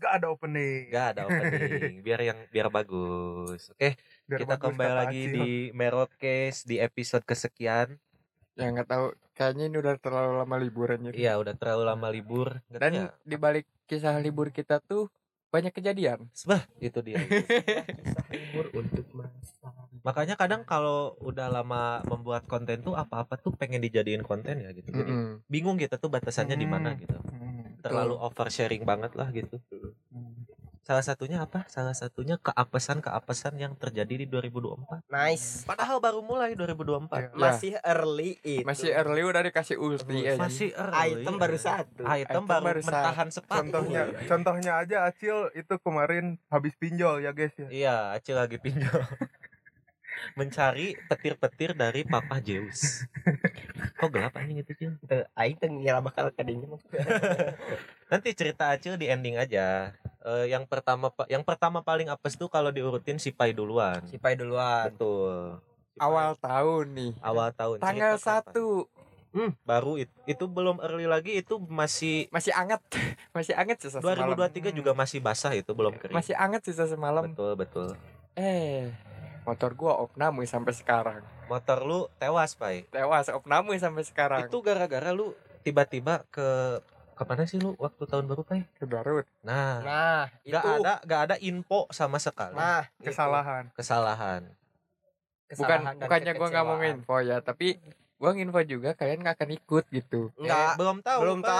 Gak ada opening. Biar bagus. Oke, Biar kita bagus kembali kata lagi Acil. di Merokes di episode kesekian. Ya nggak tahu, kayaknya ini udah terlalu lama liburannya. Iya, udah terlalu lama libur. Nggak tahu Dan ya. di balik kisah libur kita tuh banyak kejadian. Itu dia. Kisah libur untuk masa. Makanya kadang kalau udah lama membuat konten tuh apa-apa tuh pengen dijadiin konten ya gitu. Jadi bingung kita tuh batasannya di mana gitu. Terlalu oversharing banget lah gitu. Salah satunya apa? Salah satunya keapesan yang terjadi di 2024. Nice. Padahal baru mulai 2024. Masih early itu. Masih early udah dikasih ulti aja. Masih early. Item baru satu. Item baru mentahan sepatu. Contohnya aja Acil itu kemarin habis pinjol ya guys ya. Iya, Acil lagi pinjol. Mencari petir-petir dari Papa Zeus. Kok gelap anjing itu, Cil? Aing teh ngira bakal kadinya. Nanti cerita Acil di ending aja. Yang pertama paling apes tuh kalau diurutin si Pai duluan. Betul. Awal tahun nih. Awal tahun. Tanggal Cerita 1. Baru itu belum early lagi, itu masih anget. Masih anget sisa 2023 semalam. juga masih basah, itu belum kering. Masih anget sisa semalam. Betul. Motor gua opname sampai sekarang. Motor lu tewas, Pai. Tewas opname sampai sekarang. Itu gara-gara lu tiba-tiba ke mana sih lu waktu tahun baru, Pai? Ke Garut. Nah, gak ada info sama sekali. Nah, Kesalahan. Bukannya gua nggak mau nginfo ya, tapi gua nginfo juga kalian nggak akan ikut gitu. Enggak, belum tahu.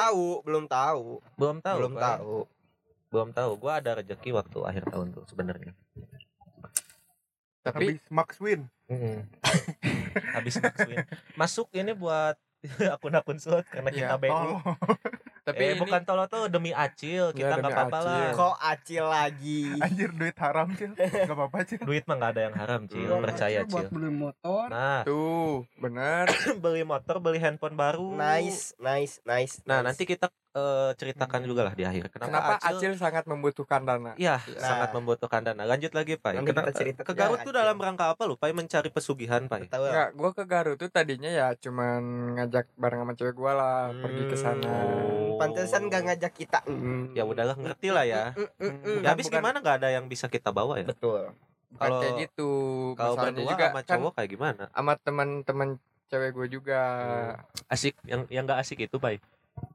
Belum tahu. Gua ada rezeki waktu akhir tahun tuh sebenarnya. Tapi habis Max Win. Habis Max Win. Masuk ini buat akun-akun slot karena kita BU. Tapi bukan tolo tuh demi Acil, kita enggak apa-apa lah. Kok Acil lagi? Anjir, duit haram Cil. Enggak apa-apa Cil. Duit mah enggak ada yang haram, Cil. Percaya, Cil. Buat beli motor. Nah, tuh, benar. Beli motor, beli handphone baru. Nice. Nah, nanti kita ceritakan juga lah di akhir. Kenapa Acil sangat membutuhkan dana? Iya, sangat membutuhkan dana. Lanjut lagi, Pai. Ke Garut tuh dalam rangka apa lu, Pai? Mencari pesugihan, Pai? Enggak, gua ke Garut tuh tadinya ya cuman ngajak bareng sama cewek gua lah pergi ke sana. Pantesan gak ngajak kita. Ya udahlah, ngerti lah ya. Ya habis gimana gak ada yang bisa kita bawa ya? Betul. Kalau kayak gitu. Kalau berdua juga sama cowok kayak gimana? Sama teman-teman cewek gua juga. Asik, yang enggak asik itu, Pai.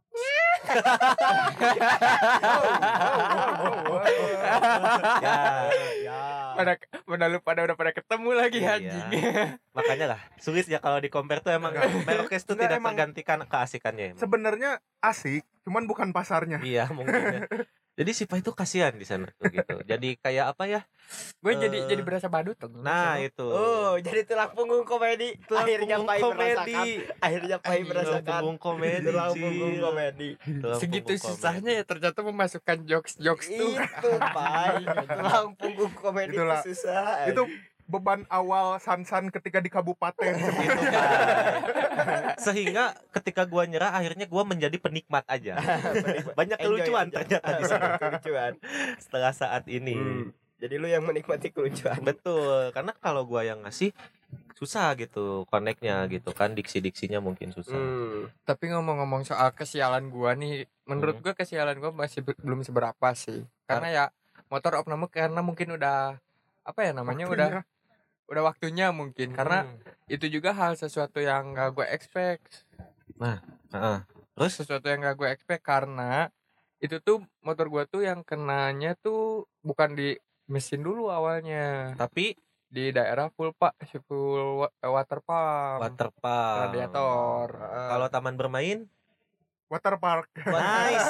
Pada udah pada ketemu lagi anjing. Makanya lah sulit ya kalau di compare tuh emang Merokes tuh tidak tergantikan keasikannya. Sebenarnya asik, cuman bukan pasarnya. Iya mungkin ya. Jadi si Pai itu kasihan di sana tuh gitu. Jadi kayak apa ya? Gue jadi berasa badut tuh. Nah, itu. Jadi tulang punggung komedi. Akhirnya Pai merasakan. Tulang punggung komedi. Segitu susahnya ya ternyata memasukkan jokes tuh. Itu Pai. Tulang punggung komedi itu susah. Itu beban awal Sansan ketika di kabupaten itu sehingga ketika gua nyerah akhirnya gua menjadi penikmat aja. Banyak kelucuan ternyata di sana. Setelah saat ini. Jadi lu yang menikmati kelucuan. Betul, karena kalau gua yang ngasih susah gitu connect-nya gitu kan, diksi-diksinya mungkin susah. Tapi ngomong-ngomong soal kesialan gua nih, menurut gua kesialan gua masih belum seberapa sih. Karena ya motor opname karena mungkin udah apa ya namanya udah waktunya mungkin karena itu juga hal sesuatu yang gak gue expect. Terus sesuatu yang gak gue expect karena itu tuh motor gue tuh yang kenanya tuh bukan di mesin dulu awalnya, tapi di daerah full water pump radiator. Kalau taman bermain waterpark. Nice.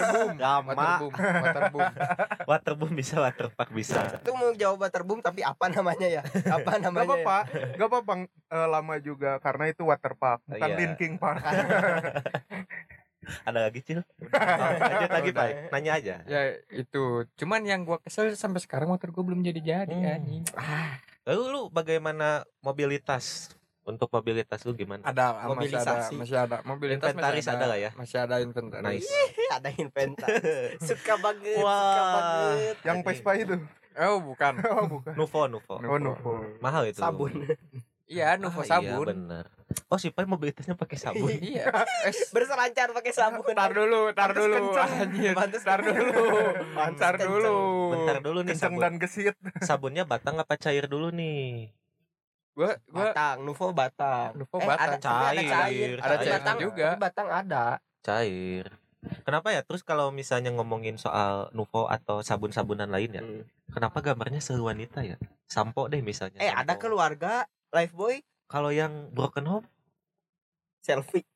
Waterboom bisa, waterpark bisa. Itu mau jawab waterboom tapi apa namanya ya? Apa namanya? Gak apa-apa, lama juga karena itu waterpark, bukan Linkin Park. Ada lagi Cil? Lanjut lagi Pak, nanya aja. Ya itu, cuman yang gua kesel sampai sekarang motor gua belum jadi anjing. Lalu lu bagaimana mobilitas? Untuk mobilitas lu gimana? Ada mobilisasi. Masih ada. Mobilitas inventaris ada lah ya. Masih ada inventaris. Nice. Ada inventaris. Suka banget. Yang Vespa itu. Bukan. Nuvo. Nuvo. Mahal itu. Sabun. Iya, Nuvo sabun. Iya benar. Oh, si Pai mobilitasnya pakai sabun. Iya. Berselancar pakai sabun. Tar dulu. kenceng. Anjir. Pantes Tar dulu. Pantes kenceng. Bentar dulu nih, Kenceng sabun. dan gesit. Sabunnya batang apa cair dulu nih? Gua Batang, Nuvo batang. Nuvo batang. Ada, tapi ada cair. Ada Tapi cairnya batang juga. Tapi batang ada. Cair. Kenapa ya? Terus kalau misalnya ngomongin soal Nuvo atau sabun-sabunan lain ya, kenapa gambarnya sewanita ya? Sampo deh misalnya. Ada sampo. keluarga Lifebuoy Kalau yang broken home, selfie.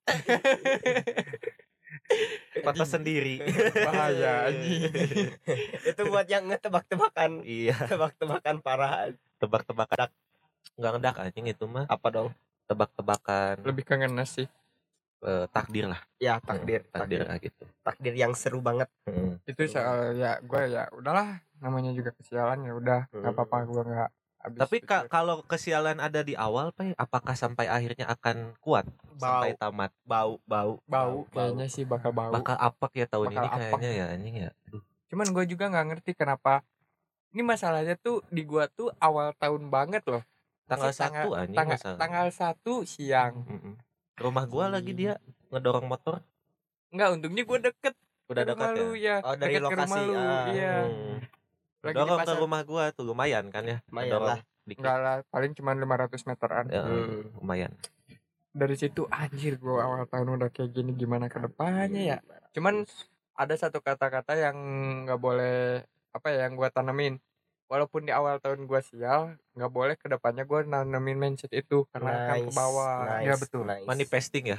foto sendiri. Bahaya anjing. Itu buat yang ngetebak-tebakan. Iya, Tebak-tebakan parah. tebak-tebakan. Enggak ngedak anjing itu mah. Apa dong? Tebak-tebakan Lebih ke ngenes sih. takdir lah. Ya takdir. Takdir lah gitu. Takdir yang seru banget. Itu soal ya gue ya udahlah, namanya juga kesialan, ya udah nggak apa-apa, gue nggak habis Tapi pikir. kalau kesialan ada di awal, Pak, apakah sampai akhirnya akan kuat sampai tamat? Bau. bau kayaknya sih bakal bau. Bakal apek ya tahun Bakal ini apek. kayaknya ya anjing ya. Aduh. Cuman gue juga nggak ngerti kenapa ini masalahnya tuh di gua tuh awal tahun banget loh. Tanggal Masih 1 anjing masalah. tanggal 1 siang. Rumah gua lagi dia ngedorong motor. Enggak, untungnya gua deket. Udah ke dekat rumah ya. lu, ya. Oh, dari Deket ke rumah lokasi, lu, iya. Lagi di Dorong ke pasar. rumah gua tuh lumayan kan ya. Lumayan Ngedorong lah. dikit. Enggak lah, paling cuma 500 meteran. Ya, lumayan. Dari situ anjir gua awal tahun udah kayak gini, gimana ke depannya ya. Cuman ada satu kata-kata yang nggak boleh, apa ya, yang gua tanemin. Walaupun di awal tahun gua sial, nggak boleh ke depannya gua nanemin mindset itu karena akan ke bawah. Ya, betul. Manifesting ya.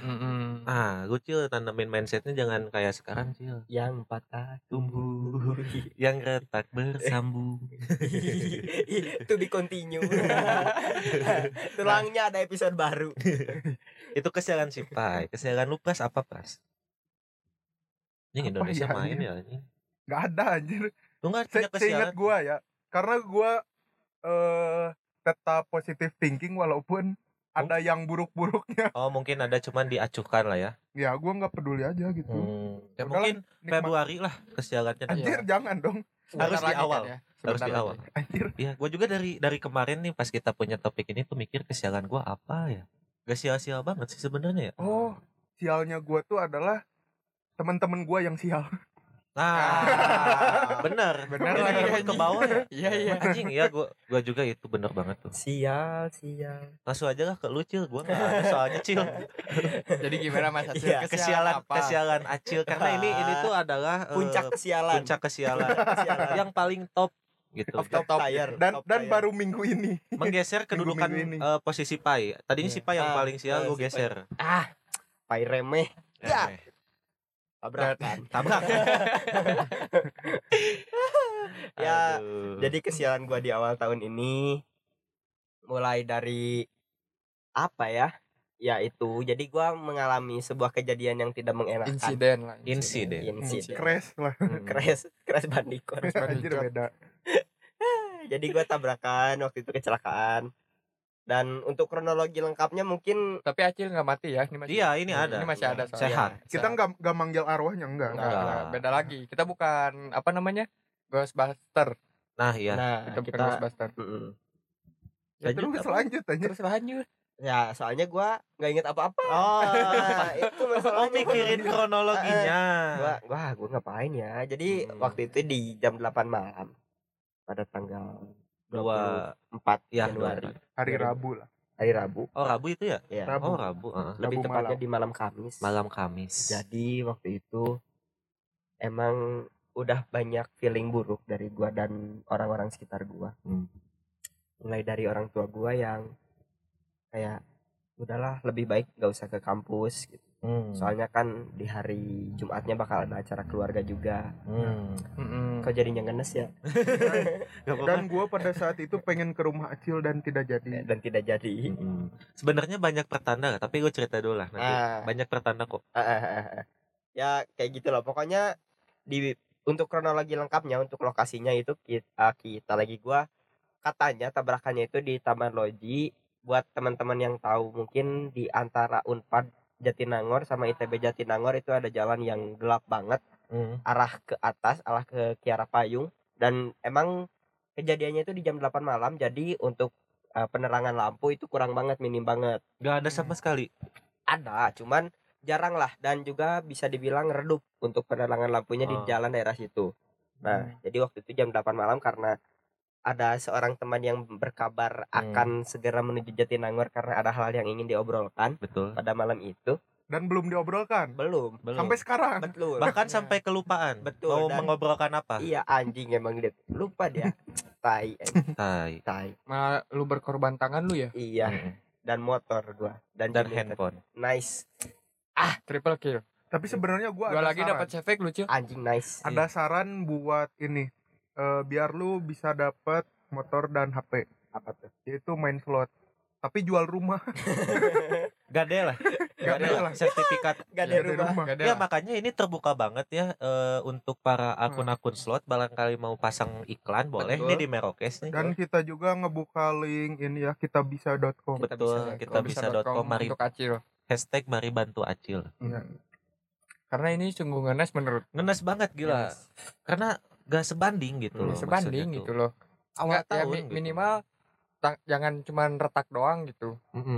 Cil tanemin mindsetnya jangan kayak sekarang Cil. Yang patah Tumbuh, yang retak bersambung. To be continue. Tulangnya ada episode baru. Itu kesialan si Pai. Kesialan lu Pras apa Pras? Ini Apa Indonesia ya, main anjing? ya anjing. Nggak ada anjir. Lu nggak punya kesialan? Seingat gua ya, karena gua tetap positive thinking walaupun ada yang buruk-buruknya. Oh mungkin ada, cuman diacuhkan lah ya. Ya gua nggak peduli aja gitu. Ya Udahlah, mungkin nikmat. Februari lah kesialannya. Anjir, jangan dong. Harus Sebentar di lagi awal. kan ya. Harus Sebentar di lagi. awal. Anjir. Iya, gue juga dari kemarin nih pas kita punya topik ini tuh mikir kesialan gue apa ya. Gak sia-sia banget sih sebenarnya ya. Oh, sialnya gua tuh adalah teman-teman gua yang sial. Nah, bener Bener Jadi lagi, ikut ke bawah ya. Iya. Anjing ya, gua juga itu bener banget tuh. Sial. Langsung aja lah ke lu Cil, gua nggak ada soalnya Cil. Jadi gimana Mas Acil? Iya, Kesialan Acil karena ini tuh adalah Puncak kesialan. puncak kesialan yang paling top gitu. Of top tier. Dan Top tier. baru minggu ini. Menggeser kedudukan Minggu-minggu posisi Pai. Tadinya si Pai yang paling sial, gue si Pai. geser. Pai remeh. Ya. Tabrakan. Tabrak. Ya, Aduh. jadi kesialan gua di awal tahun ini mulai dari apa ya? Ya itu. Jadi gua mengalami sebuah kejadian yang tidak mengenakan. Insiden lah. Insiden. Crash lah. Crash Bandicoot. Anjir, beda. Jadi gua tabrakan waktu itu, kecelakaan. Dan untuk kronologi lengkapnya mungkin Tapi Acil nggak mati ya? Ini masih. Iya, ini ada. Ini masih ada soalnya. Sehat. Kita nggak manggil arwahnya, enggak. Enggak, beda lagi. Kita bukan apa namanya? Ghostbuster. Nah, iya. Kita bukan Ghostbuster. Ya, terus lanjut aja. Terus lanjut. Ya soalnya gua nggak inget apa-apa. Oh, Itu masalahnya. mikirin kronologinya. Gua ngapain ya? Jadi waktu itu di jam 8 malam pada tanggal 24 ya, Januari. Hari Rabu lah. Hari Rabu. Oh, Rabu itu ya? Ya. Rabu. Oh, Rabu. Lebih Rabu tepatnya malam. di malam Kamis. Malam Kamis. Jadi waktu itu emang udah banyak feeling buruk dari gua dan orang-orang sekitar gua. Mulai dari orang tua gua yang kayak udahlah lebih baik gak usah ke kampus gitu. Soalnya kan di hari Jumatnya bakal ada acara keluarga juga. Kok jadinya ngenes ya? Dan gue pada saat itu pengen ke rumah Acil dan tidak jadi. Dan tidak jadi. Sebenarnya banyak pertanda, tapi gue cerita dulu lah nanti. Banyak pertanda kok. Ya kayak gitu loh. Pokoknya untuk kronologi lengkapnya, untuk lokasinya itu kita lagi gua katanya tabrakannya itu di Taman Loji. Buat teman-teman yang tahu, mungkin di antara Unpad Jatinangor sama ITB Jatinangor itu ada jalan yang gelap banget, arah ke atas, arah ke Kiara Payung. Dan emang kejadiannya itu di jam 8 malam. Jadi untuk penerangan lampu itu kurang banget, minim banget. Gak ada sama sekali. Ada, cuman jarang lah, dan juga bisa dibilang redup untuk penerangan lampunya di jalan daerah situ. Nah, jadi waktu itu jam 8 malam karena ada seorang teman yang berkabar akan segera menuju Jatinangor karena ada hal yang ingin diobrolkan. Betul. Pada malam itu. Dan belum diobrolkan. Belum. Sampai sekarang. Betul. Bahkan sampai kelupaan. Betul. Mau Dan mengobrolkan apa? Iya, anjing emang dia. Lupa dia. Tai. Malah lu berkorban tangan lu ya? Iya. Dan motor gua dan handphone. Nice. Triple kill. Tapi sebenarnya gua lagi dapat efek lucu. Anjing nice. Ada saran buat ini. Biar lu bisa dapat motor dan HP. Apa tuh? Yaitu main slot. Tapi jual rumah. Gade lah. Sertifikat Gade rumah. Ya makanya ini terbuka banget ya untuk para akun-akun slot, barangkali mau pasang iklan boleh nih di Merokes nih. Dan kita juga ngebuka link ini ya, kitabisa.com. Betul, kitabisa.com mari untuk Acil. Hashtag mari bantu Acil. Karena ini sungguh ngenes banget gila. Karena gak sebanding gitu loh. Sebanding gitu loh. Awal tahun ya, minimal jangan cuman retak doang gitu.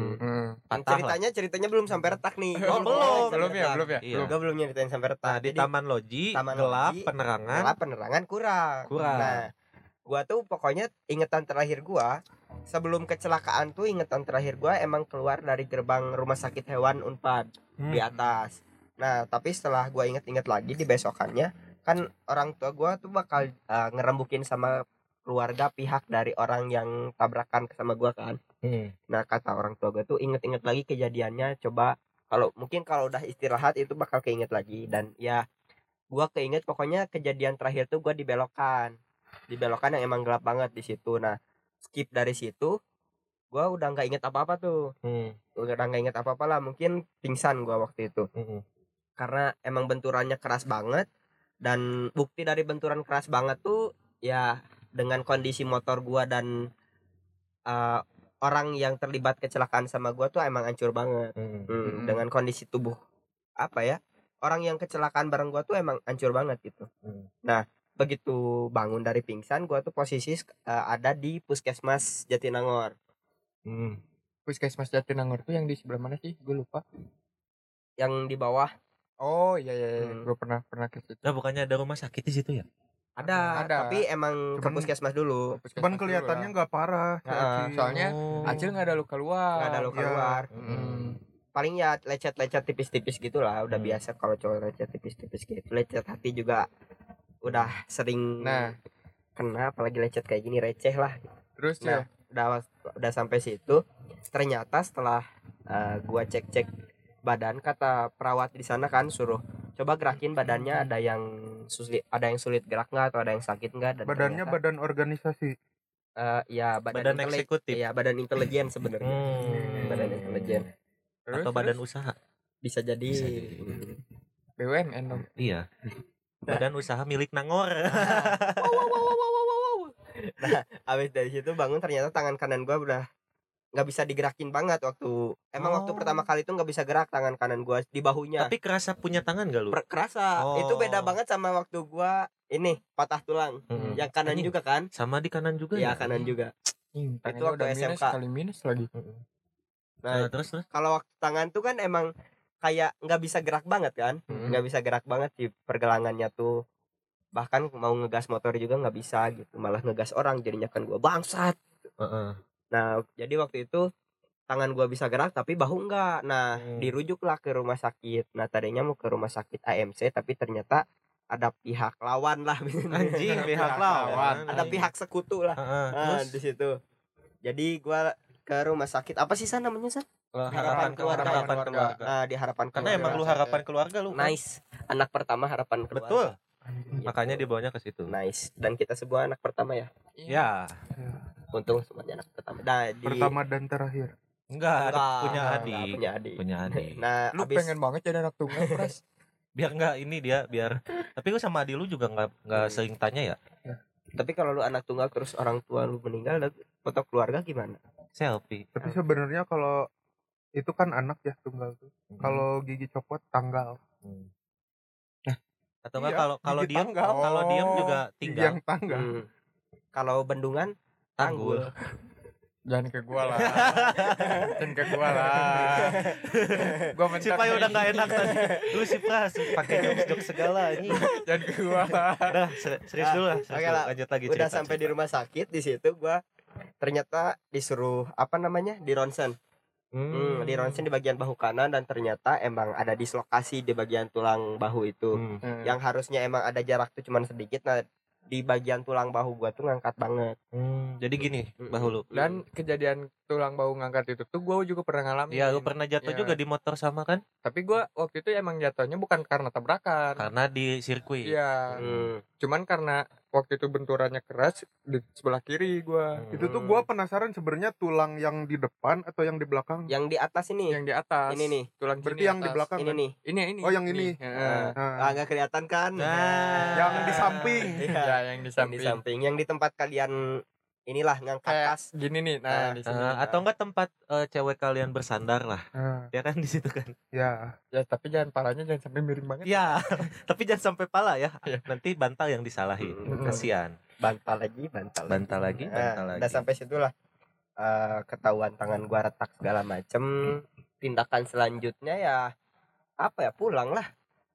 Ceritanya belum sampai retak nih. Belum ya. Iya. Gue belum nyeritain sampai retak. Nah, di Taman Loji gelap, penerangan kurang. Nah, gua tuh pokoknya ingetan terakhir gua sebelum kecelakaan tuh, ingetan terakhir gua emang keluar dari gerbang rumah sakit hewan Unpad di atas. Nah, tapi setelah gua inget-inget lagi di besokannya, kan orang tua gua tuh bakal ngerembukin sama keluarga pihak dari orang yang tabrakan sama gua kan. Nah, kata orang tua gua tuh inget-inget lagi kejadiannya, coba kalau udah istirahat itu bakal keinget lagi. Dan ya gua keinget pokoknya kejadian terakhir tuh gua dibelokan yang emang gelap banget di situ. Nah, skip dari situ gua udah nggak inget apa-apa tuh. Udah nggak inget apa-apa lah, mungkin pingsan gua waktu itu. Karena emang benturannya keras banget, dan bukti dari benturan keras banget tuh ya dengan kondisi motor gua dan orang yang terlibat kecelakaan sama gua tuh emang hancur banget. Dengan kondisi tubuh orang yang kecelakaan bareng gua tuh emang hancur banget gitu. Nah, begitu bangun dari pingsan, gua tuh posisi ada di Puskesmas Jatinangor. Puskesmas Jatinangor tuh yang di sebelah mana sih? Gue lupa. Yang di bawah. Oh iya. Gue pernah ke situ. Nah, bukannya ada rumah sakit di situ ya? Ada, tapi emang ke puskesmas dulu. Cuman kelihatannya nggak parah. Soalnya Acil nggak ada luka luar. Paling ya lecet-lecet tipis-tipis gitulah, udah biasa kalau cowok lecet tipis-tipis gitu. Lecet hati juga udah sering kena, apalagi lecet kayak gini receh lah. Terus udah sampai situ, ternyata setelah gua cek badan, kata perawat di sana kan suruh coba gerakin badannya, ada yang sulit gerak nggak, atau ada yang sakit nggak. Dan badannya ternyata, badan organisasi. Ya badan eksekutif. Ya badan intelijen sebenarnya. Badan intelijen. Atau badan usaha. Bisa jadi. BUMN dong. Iya. Badan usaha milik Nangor. Nah, abis dari situ bangun, ternyata tangan kanan gua udah nggak bisa digerakin banget waktu pertama kali itu nggak bisa gerak tangan kanan gua di bahunya. Tapi kerasa punya tangan gak lu? Kerasa. Itu beda banget sama waktu gua ini patah tulang. Yang kanan juga kan? Sama di kanan juga ya? Kanan juga. Itu waktu SMK kali minus lagi. Nah, terus kalau waktu tangan tuh kan emang kayak nggak bisa gerak banget kan? Nggak bisa gerak banget di pergelangannya tuh. Bahkan mau ngegas motor juga nggak bisa gitu, malah ngegas orang jadinya kan gua bangsat. Nah, jadi waktu itu tangan gua bisa gerak tapi bahu enggak. Nah, dirujuklah ke rumah sakit. Nah, tadinya mau ke rumah sakit AMC, tapi ternyata ada pihak lawan lah. Anjing, pihak lawan. Ada pihak sekutu lah. Nah, di situ. Jadi gua ke rumah sakit apa sih sana namanya San? Harapan keluarga. Nah, di harapan keluarga. Karena emang lu harapan keluarga lu. Nice. Anak pertama harapan keluarga. Betul. Makanya dibawanya ke situ. Nice. Dan kita semua anak pertama ya. Ya. Untung semuanya anak pertama. Nah, pertama dan terakhir. Enggak, punya adik. Nah, lu pengen banget jadi anak tunggal, Pras. Biar enggak ini dia biar. Tapi lu sama adik lu juga enggak sering tanya ya. Tapi kalau lu anak tunggal terus orang tua lu meninggal, foto keluarga gimana? Selfie. Tapi sebenarnya kalau itu kan anak ya tunggal tuh. Kalau gigi copot tanggal. Atau enggak kalau diam juga tinggal. Yang tanggal. Kalau bendungan tanggul. Jangan ke gua lah. Jangan ke gua lah. Gua Si Pai udah enggak enak tadi. Lu si Pras pakai jokes segala ini. Jangan ke gua lah. Udah serius dulu lah. Oke lah. Lanjut lagi Udah cerita, sampai di cerita. rumah sakit, di situ gua ternyata disuruh di ronsen. Di ronsen di bagian bahu kanan, dan ternyata emang ada dislokasi di bagian tulang bahu itu. Yang harusnya emang ada jarak tuh cuman sedikit, nah di bagian tulang bahu gua tuh ngangkat banget. Jadi gini bahu lu. Dan kejadian tulang bahu ngangkat itu tuh gua juga pernah ngalamin. Iya, lu pernah jatuh juga di motor sama kan? Tapi gua waktu itu emang jatuhnya bukan karena tabrakan. Karena di sirkuit. Iya. Cuman karena waktu itu benturannya keras di sebelah kiri gua. Itu tuh gua penasaran sebenarnya tulang yang di depan atau yang di belakang. Yang di atas ini. Yang di atas. Ini nih. Tulang Berarti sini yang di atas. belakang Ini kan? nih. Ini. Oh, yang ini. Ah, nggak kelihatan kan? Nah, Yang di samping. Ya, yang di Yang samping. di samping, yang di tempat kalian inilah ngangkat Kayak tas. gini nih. Nah, di sini. atau enggak tempat cewek kalian bersandar lah. Ya kan di situ kan. Ya. Ya, tapi jangan palanya jangan sampai miring banget. Ya, tapi jangan sampai pala ya. Iya. Nanti bantal yang disalahin. Kasihan. Bantal lagi. Bantal lagi. Udah sampai situlah ketahuan tangan gua retak segala macem. Tindakan selanjutnya ya apa ya, pulang lah.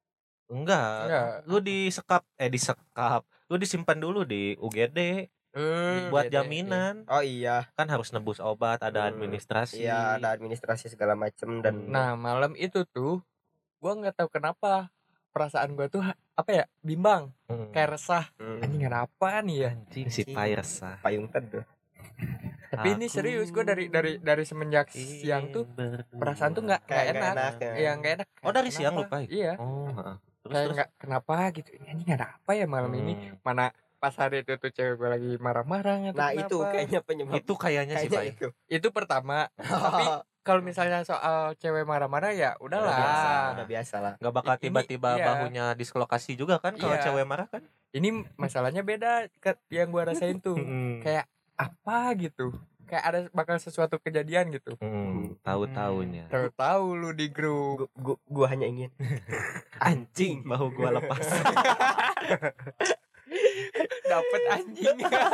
Enggak. Lu disekap. Lu disimpan dulu di UGD buat beda. jaminan. Oh iya. Kan harus nebus obat, ada administrasi. Iya, ada administrasi segala macem. Dan Nah, malam itu tuh gua nggak tahu kenapa perasaan gua tuh apa ya, bimbang, kayak resah. Anjing ada apa nih ya? Anjing si Pai resah. payung teduh. Tapi ini serius, gue dari semenjak siang tuh perasaan tuh nggak enak. Iya, nggak enak. Oh, dari siang lu, Kenapa? Pai? Iya. Oh, Kayak nggak kenapa gitu. Ini ada apa ya malam ini? Mana pas hari itu tuh cewek gue lagi marah-marah. Nah, itu kayaknya penyebab. Itu kayaknya si Pai. Itu pertama. Tapi kalau misalnya soal cewek marah-marah ya udahlah. Udah biasa lah. Gak bakal Ini- tiba-tiba iya. bahunya dislokasi juga kan kalau Iya. cewek marah kan? Ini masalahnya beda yang gua rasain tuh. Kayak apa gitu. Kayak ada bakal sesuatu kejadian gitu. Tahu-taunya. Tahu-tahu lu di grup. Gua hanya ingin Anjing, bahu gua lepas. Dapet anjing.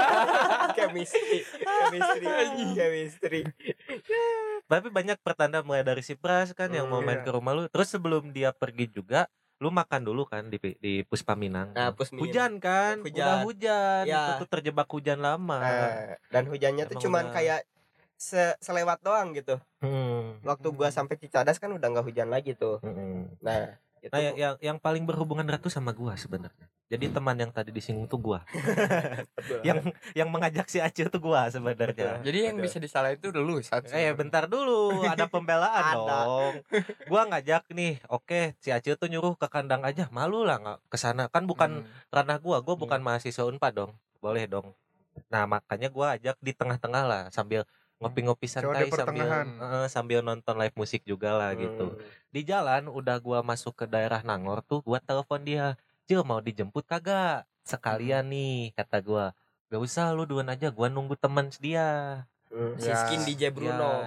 chemistry. Tapi banyak pertanda mulai dari si Pras kan yang mau main ke rumah lu. Terus sebelum dia pergi juga, lu makan dulu kan di Puspa Minang. Nah, Pusmin. Hujan kan? Udah hujan. Ya. Itu tuh terjebak hujan lama. Dan hujannya tuh Emang cuman udah- kayak selewat doang gitu. Waktu gua sampai Cicadas kan udah nggak hujan lagi tuh. Nah, itu Nah, yang paling berhubungan erat tuh sama gua sebenarnya. Jadi teman yang tadi disinggung tuh gua. betul. yang mengajak si Acil tuh gua sebenarnya. Jadi yang bisa disalahin itu lu saat Bentar dulu, ada pembelaan Ada. dong. Gua ngajak nih, oke, si Acil tuh nyuruh ke kandang aja, malu lah nggak kesana, kan bukan ranah gua bukan mahasiswa Unpad dong, boleh dong. Nah makanya gua ajak di tengah-tengah lah, sambil ngopi-ngopi santai, sambil nonton live musik juga lah gitu. Di jalan udah gua masuk ke daerah Nangor tuh, gua telepon dia, Cil mau dijemput kagak? Sekalian nih, kata gua. Gak usah, lu duluan aja, gua nunggu teman dia. Si Skin DJ Bruno. Ya,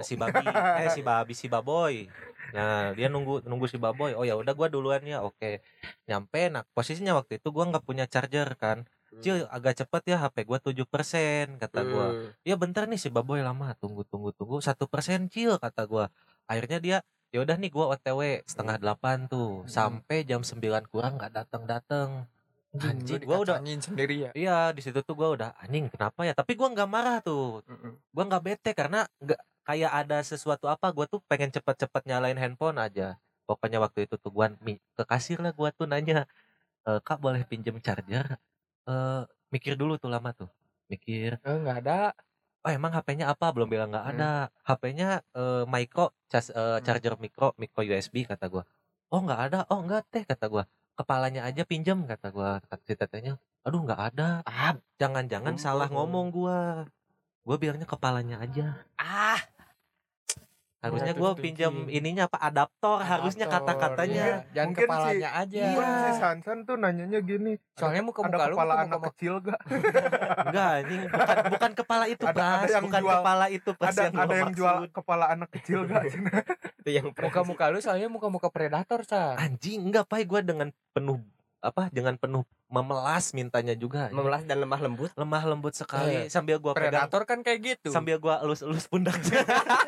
si Baboy. Nah, dia nunggu si Baboy. Oh ya udah gua duluan ya. Oke. Nyampe, nah posisinya waktu itu gua nggak punya charger kan. Cil, agak cepet ya, HP gua 7%, kata gua. Ya bentar nih si Baboy lama, tunggu 1% Cil, kata gua. Akhirnya dia, ya udah nih gua OTW 7:30 tuh, sampai jam 9 kurang nggak datang. Anjing, gua udah sendiri ya. Iya, di situ tuh gua udah anjing kenapa ya? Tapi gua nggak marah tuh. Gua nggak bete karena nggak kayak ada sesuatu apa, gua tuh pengen cepet-cepet nyalain handphone aja. Pokoknya waktu itu tuh gua ke kasir lah, gua tuh nanya, Kak boleh pinjem charger? Mikir dulu tuh lama tuh. Mikir. Nggak ada. Oh emang HP-nya apa? Belum bilang nggak ada. HP-nya micro, charger micro USB kata gua. Oh nggak ada. Oh enggak teh kata gua. Kepalanya aja pinjem kata gua. Kata si tetenya, aduh nggak ada. Jangan-jangan salah ngomong gua. Gua bilangnya kepalanya aja. Harusnya gue pinjam ininya apa adaptor, harusnya kata-katanya. Jangan Mungkin kepalanya aja. Mungkin si Sansan tuh nanyanya gini, Soalnya muka-muka ada lu kepala muka-muka anak kecil gak? Enggak, ini bukan kepala itu, Ada Pras. yang Bukan jual- kepala itu, Pras, Ada gua yang jual maksud. kepala anak kecil gak? Itu yang muka-muka lu soalnya muka-muka predator, Sa. Anjing, enggak, Pai, gue dengan penuh dengan penuh memelas mintanya juga. Memelas dan lemah lembut sekali sambil gua pegang. Predator kan kayak gitu. Sambil gua elus-elus pundaknya.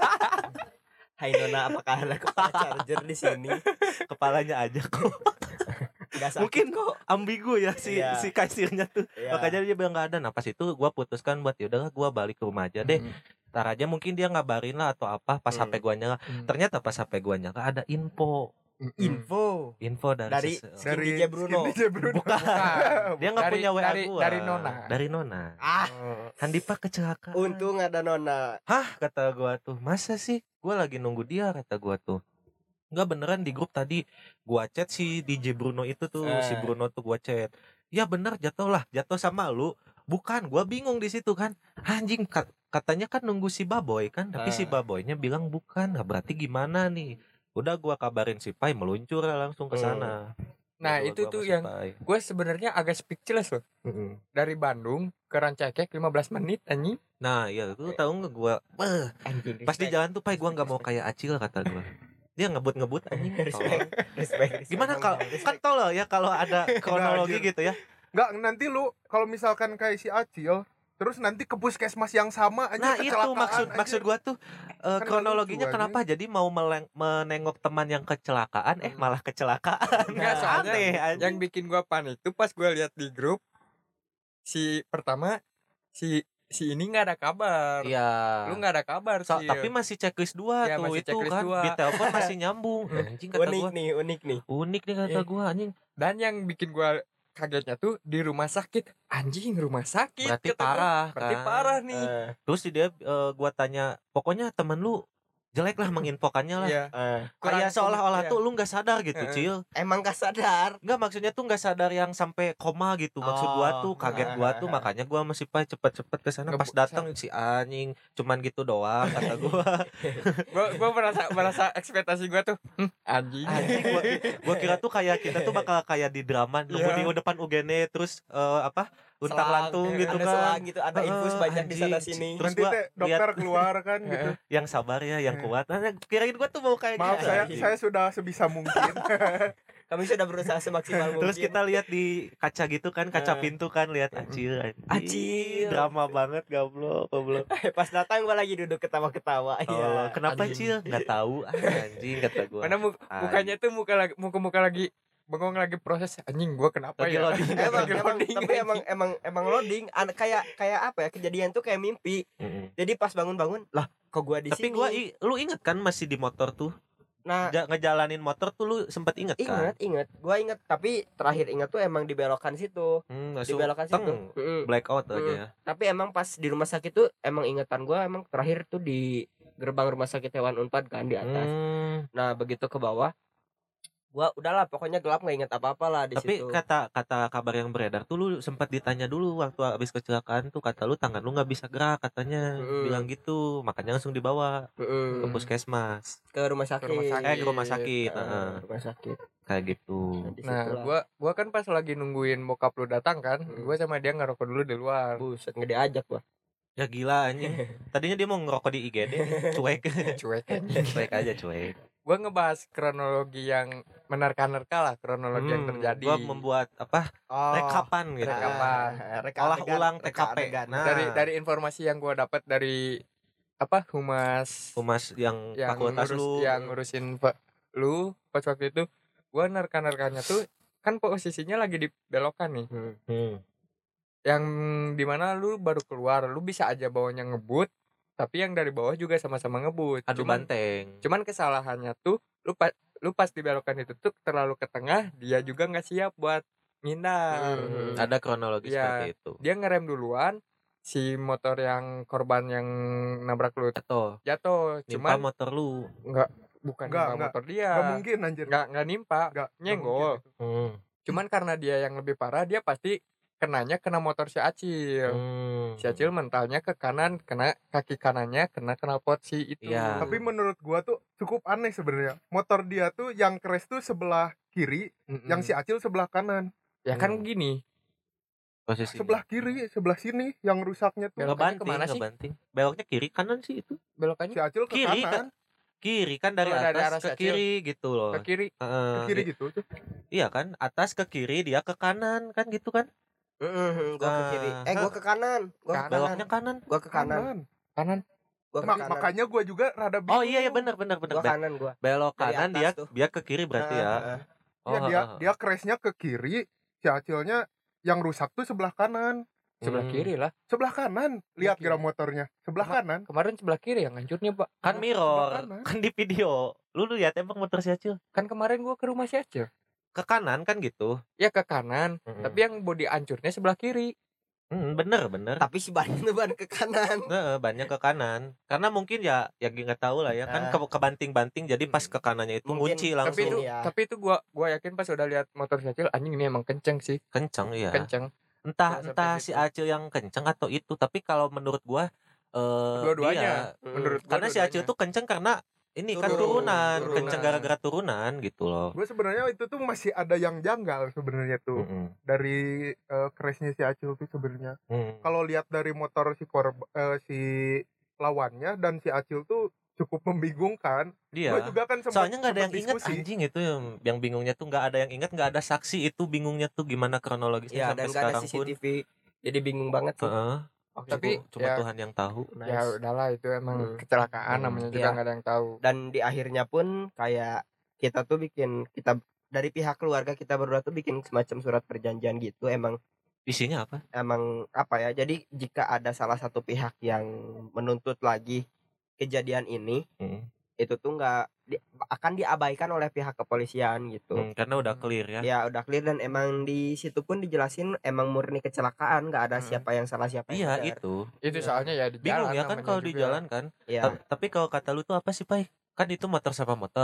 Hai Nona, apakah ada kepala charger di sini? Kepalanya aja kok. Gak sakit Mungkin kok. ambigu ya si kasirnya tuh. Makanya dia bilang enggak ada. Nah pas itu gua putuskan buat ya udahlah gua balik ke rumah aja deh. Ntar aja mungkin dia ngabarin lah atau apa pas HP gua nyala. Ternyata pas HP gua nyala ada info dari DJ Bruno. Bukan. Dia nggak punya WA gua. Dari Nona. Handipa kecelakaan. Untung ada Nona. Hah, kata gua tuh. Masa sih? Gua lagi nunggu dia, kata gua tuh. Enggak, beneran di grup tadi gua chat si DJ Bruno itu tuh, si Bruno tuh gua chat. Ya bener, jatuh sama lu. Bukan, gua bingung di situ kan. Anjing, katanya kan nunggu si Baboy kan, tapi si Baboynya bilang bukan. Nah, berarti gimana nih? Udah gua kabarin si Pai, meluncur langsung ke sana. Nah, itu tuh yang gue sebenarnya agak speechless loh. Dari Bandung ke Rancaikek 15 menit anjing. Nah, ya lu tahu enggak gua pas di jalan tuh Pai, gua enggak mau kayak Acil, kata gua. Dia ngebut anjing. Respect. Gimana kalau kan tolol ya kalau ada kronologi gitu ya. Enggak, nanti lu kalau misalkan kayak si Acil terus nanti ke puskesmas yang sama aja. Nah itu maksud gua tuh kronologinya kenapa jadi mau menengok teman yang kecelakaan malah kecelakaan. Enggak, soalnya yang bikin gua panik tuh pas gua lihat di grup si ini nggak ada kabar. Iya. Lu nggak ada kabar sih. Tapi masih checklist 2 ya, tuh itu kan. 2. Di telepon masih nyambung. Anjing kata gua. Unik nih kata gua anjing. Dan yang bikin gua kagetnya tuh di rumah sakit. Anjing, rumah sakit. Berarti parah. Berarti parah nih. Terus dia gua tanya, pokoknya temen lu jelek lah menginfokannya lah. Kayak seolah-olah tuh lu nggak sadar gitu, Cil. Emang nggak sadar? Nggak, maksudnya tuh nggak sadar yang sampai koma gitu. Maksud gua tuh kaget gua tuh, makanya gua masih cepet-cepet ke sana. Pas datang si anjing cuman gitu doang kata gua. gua merasa ekspektasi gua tuh anjing. Gua kira tuh kayak kita tuh bakal kayak di drama nunggu di depan UGN terus untang-lantung gitu kan. Gitu, ada infus banyak di sana sini. Terus gua dokter keluar kan gitu. Yang sabar ya, yang kuat. Kirain gua tuh mau kayak maaf, gitu. saya sudah sebisa mungkin. Kami sudah berusaha semaksimal mungkin. Terus kita lihat di kaca gitu kan, kaca pintu kan, lihat Acil. Drama banget, goblok. Pas datang gua lagi duduk ketawa-ketawa. Iya. Kenapa Cil? Enggak tahu anjing, kata gua. Mana mukanya tuh muka lagi bengong, lagi proses anjing gua kenapa lagi ya loading. Tapi emang loading kayak apa ya, kejadian tuh kayak mimpi. Jadi pas bangun lah kok gua di sini. Tapi lu inget kan masih di motor tuh? Nah, ngejalanin motor tuh lu sempet inget kan? Inget. Gua inget, tapi terakhir inget tuh emang dibelokan situ. Dibelokan situ. Blackout aja ya. Tapi emang pas di rumah sakit tuh emang ingetan gua emang terakhir tuh di gerbang rumah sakit hewan Unpad kan, di atas. Nah, begitu ke bawah gua udahlah pokoknya gelap, nggak inget apa-apa lah di situ. Tapi kata kabar yang beredar tuh lu sempat ditanya dulu waktu habis kecelakaan tuh, kata lu tangan lu nggak bisa gerak katanya. Bilang gitu, makanya langsung dibawa ke puskesmas, ke rumah sakit. Ke rumah sakit. Rumah sakit kayak gitu. Nah, gua kan pas lagi nungguin bokap lu datang kan, gua sama dia ngerokok dulu di luar. Buset, nggak diajak gua. Ya gila anjing. Tadinya dia mau ngerokok di IGD, cuek aja. Gue ngebahas kronologi yang menerka-nerka lah, kronologi yang terjadi. Gue membuat rekapan gitu. Olah ulang TKP. Nah, dari informasi yang gue dapat dari humas yang fakultas lu, yang ngurusin lu pas waktu itu, gue nerka-nerkanya tuh kan posisinya lagi di belokan nih. Yang dimana lu baru keluar, lu bisa aja bawanya ngebut, tapi yang dari bawah juga sama-sama ngebut. Banteng. Cuman kesalahannya tuh lu pas dibelokan itu tuh terlalu ke tengah, dia juga nggak siap buat ngindar. Ada kronologi seperti itu. Dia ngerem duluan, si motor yang korban yang nabrak lu jatuh. Cuman motor lu bukan motor dia. Nggak mungkin anjir. Nggak nimpa, nyenggol. Cuman karena dia yang lebih parah, dia pasti kena motor si Acil. Si Acil mentalnya ke kanan, kena kaki kanannya, kena knalpot si itu. Tapi menurut gua tuh cukup aneh sebenarnya. Motor dia tuh yang crash tuh sebelah kiri, yang si Acil sebelah kanan. Ya kan gini. Posisi sebelah kiri, sebelah sini yang rusaknya tuh. Ngebanting. Beloknya kiri kanan sih itu. Belokannya si Acil ke kiri, kanan. kiri kan dari Oh, dari arah atas ke Acil. kiri gitu loh. Ke kiri. Ke kiri gitu tuh. Iya kan, atas ke kiri, dia ke kanan kan gitu kan. Gua ke kiri. Gua ke kanan. Gua ke kanan. Beloknya kanan. Gua ke kanan. Kanan. Gua ke kanan. Makanya gua juga rada bingung. Oh iya benar. Gua kanan gua. Belok Dari kanan atas tuh. dia ke kiri berarti ya. Iya, dia crashnya ke kiri, si Acilnya yang rusak tuh sebelah kanan. Sebelah kiri lah. Sebelah kanan. Lihat Kiri. gerak motornya. Sebelah kanan. Kemarin sebelah kiri yang hancurnya, Pak. Kan Sebelah mirror, kanan. kan di video. Lu lihat emang motor si Acil Kan kemarin gua ke rumah si Acil. ke kanan kan gitu. Ya ke kanan, Mm-mm. tapi yang bodi hancurnya sebelah kiri. Bener. Tapi si bannya tuh ban ke kanan. Banyak ke kanan. Karena mungkin ya nggak tahu lah ya kan kebanting-banting jadi pas ke kanannya itu Mungkin. ngunci Tapi langsung. itu ya. tapi itu gua yakin pas udah lihat motor si Acil, anjing ini emang kenceng sih. Kenceng ya. Kenceng. Entah Sampai si gitu. Acil yang kenceng atau itu, tapi kalau menurut gua Dua-duanya. dia, Menurut gua karena si Acil tuh kenceng karena ini kan turunan, kenceng gara-gara turunan gitu loh. Gue sebenarnya itu tuh masih ada yang janggal sebenarnya tuh dari crashnya si Acil tuh sebenarnya. Kalau lihat dari motor si lawannya dan si Acil tuh cukup membingungkan. Dia. Gue juga kan Soalnya nggak ada yang ingat diskusi. anjing itu yang bingungnya tuh nggak ada yang ingat, nggak ada saksi itu bingungnya tuh gimana kronologisnya Ya, sampai dan gak ada sekarang pun. CCTV. Jadi bingung banget sih. Waktu Tapi itu. Cuma ya, Tuhan yang tahu. ya udahlah itu emang kecelakaan namanya juga Iya. nggak ada yang tahu. Dan di akhirnya pun kayak kita dari pihak keluarga kita berdua tuh bikin semacam surat perjanjian gitu. Isinya apa? Emang apa ya, jadi jika ada salah satu pihak yang menuntut lagi kejadian ini, itu tuh akan diabaikan oleh pihak kepolisian gitu. Karena udah clear ya. Ya udah clear, dan emang di situ pun dijelasin emang murni kecelakaan, nggak ada siapa yang salah siapa yang Iya benar. itu. Itu soalnya ya di Bingung jalan ya kan namanya kalau di juga. jalan kan. Ya. Tapi kalau kata lu tuh apa sih, Pai? Kan itu motor sama motor.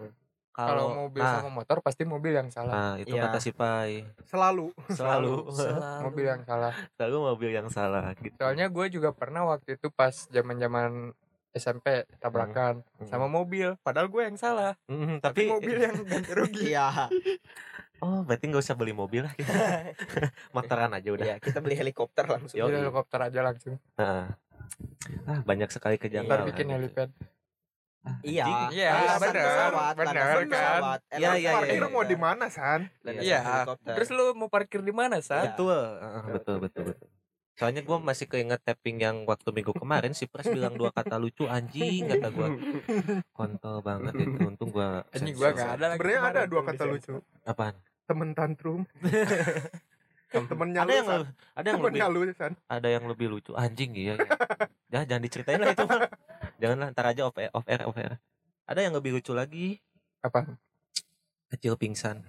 Kalau mobil sama motor pasti mobil yang salah. Nah, itu Iya. kata si Pai. Selalu. Selalu Mobil yang salah. selalu mobil yang salah gitu. Soalnya gue juga pernah waktu itu pas zaman-zaman SMP tabrakan sama mobil, padahal gue yang salah. Tapi mobil yang ganti rugi. Iya. Oh, berarti nggak usah beli mobil lah kita. Motoran aja udah. Iya, kita beli helikopter langsung. Yo. Jadi helikopter aja langsung. Banyak sekali Ntar kejanggalan. bikin helipad. Iya. Iya, Landasan bener, pesawat, bener, landasan kan? pesawat. Iya, iya, Parkir iya. mau di mana, San? Landasan Iya. helikopter. Terus lu mau parkir di mana, San? Betul. Soalnya gue masih keinget tapping yang waktu minggu kemarin si Pres bilang 2 kata lucu, anjing kata gue. Kontol banget itu. Untung gue Anjing gua enggak ada lagi. Sebenarnya ada kemarin 2 tuh kata di lucu. Apaan? Temen tantrum. Temennya Ada lu, yang San. ada yang lebih Temennya lu, San. ada yang lebih lucu, anjing iya. Ya, jangan diceritain lah itu mah. Janganlah, ntar aja off air. Ada yang lebih lucu lagi. Apa? Kecil pingsan.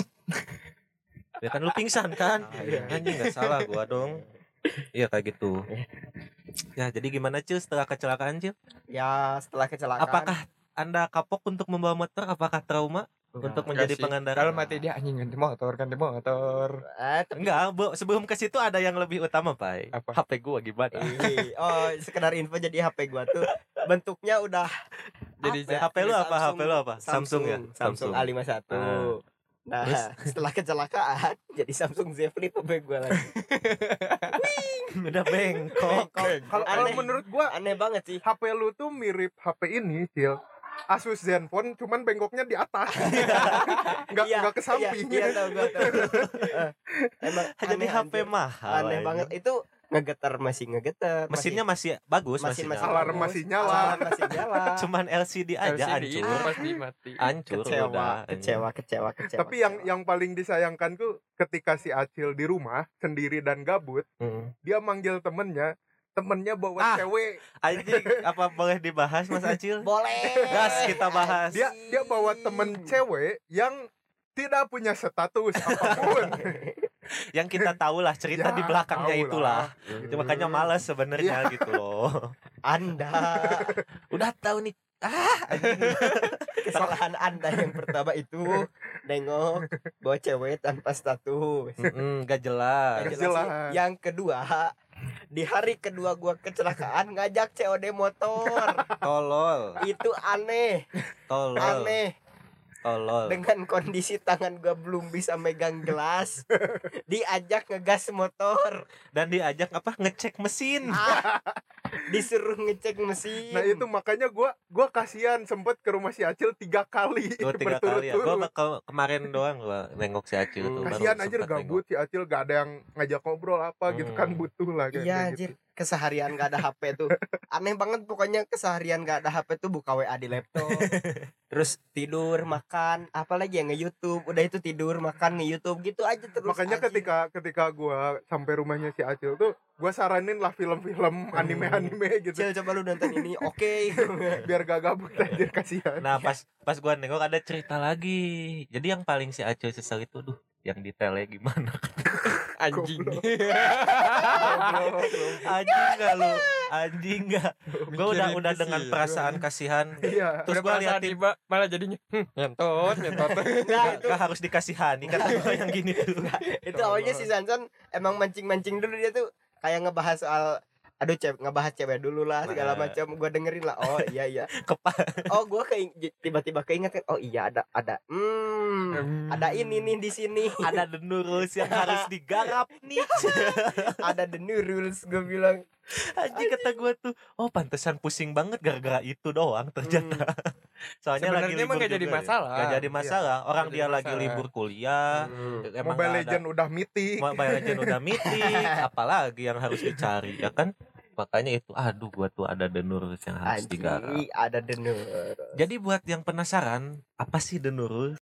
Ya kan lu pingsan kan? Anjing enggak salah gua dong. Iya kayak gitu. Ya, jadi gimana Cil setelah kecelakaan Cil? Ya, setelah kecelakaan. Apakah Anda kapok untuk membawa motor? Apakah trauma untuk menjadi pengendara? Kalau mati dia anjing ganti motor. Enggak. Sebelum ke situ ada yang lebih utama, Pai. Apa? HP gua gimana? Oh, sekedar info, jadi HP gua tuh bentuknya udah Jadi HP lu apa? HP lu apa? Samsung ya? Samsung A51. Nah, setelah kecelakaan jadi Samsung Z Flip HP gua lagi. Udah bengkok. Kalau menurut gua Aneh banget sih. HP lu tuh mirip HP ini, Cil. Asus Zenfone cuman bengkoknya di atas. Enggak ke samping. Iya, tahu gua tahu. Emang Jadi aneh, HP anjir. mahal. Aneh banget. Itu masih ngegetar. Mesinnya masih bagus, masih Alarm bagus. masih nyala. Alarm masih nyala. Cuman LCD aja LCD itu hancur. pasti mati. Hancur udah. Kecewa. Tapi yang paling disayangkan tuh ketika si Acil di rumah sendiri dan gabut, dia manggil temennya bawa cewek. Anjing, apa boleh dibahas Mas Acil? boleh. Gas kita bahas. Dia bawa temen cewek yang tidak punya status apapun. Yang kita tahu lah cerita Ya, di belakangnya tahu itulah. lah. Itu makanya malas sebenarnya gitu loh. Anda Udah tahu nih. kesalahan Anda yang pertama itu nengok bawa cewek tanpa status. Gak jelas. Nggak Jelas jelas. sih. Yang kedua, di hari kedua gua kecelakaan ngajak COD motor. Tolol. Itu aneh. Tolol. Dengan kondisi tangan gua belum bisa megang gelas, diajak ngegas motor dan diajak ngecek mesin. Disuruh ngecek mesin. Nah itu makanya gua kasihan, sempet ke rumah si Acil 3 kali. 3 kali ya. Gua kemarin doang gua nengok si Acil tuh. Kasihan anjir, gabut si Acil, gak ada yang ngajak ngobrol apa gitu kan, butuh lah kayak iya gitu. anjir, keseharian gak ada HP tuh aneh banget pokoknya. Keseharian gak ada HP tuh buka WA di laptop, terus tidur makan, apalagi yang nge-YouTube, udah itu tidur makan nge-YouTube gitu aja terus. Makanya ketika gua sampai rumahnya si Acil tuh, gua saranin lah film-film anime gitu. Cil, coba lu nonton ini, oke. Biar gak gabut aja, kasihan. Nah pas gua nengok ada cerita lagi. Jadi yang paling si Acil sesal itu yang detailnya gimana. Anjing. Anjing enggak. Gua udah dengan perasaan kasihan. Iya. Terus gua liatin malah jadinya nyentot. Gak harus dikasihani kata gua yang gini tuh. Itu awalnya si Sansan emang mancing-mancing dulu, dia tuh kayak ngebahas soal ngebahas cewek dulu lah segala macam. Gue dengerin lah, oh iya oh gue tiba-tiba keinget kan, oh iya ada ada ini nih di sini, ada the new rules yang harus digarap nih. ada the new rules, gue bilang. Anjing, kata gue tuh, oh pantesan pusing banget gara-gara itu doang ternyata. Soalnya sebenarnya lagi libur emang gak jadi masalah. Gak jadi masalah. Orang dia lagi libur kuliah. Mobile Legend udah mythic. Apalagi yang harus dicari ya kan. Makanya itu, aduh gua tuh ada the new rules yang harus digarap. Ada the new. Jadi buat yang penasaran, apa sih the new rules?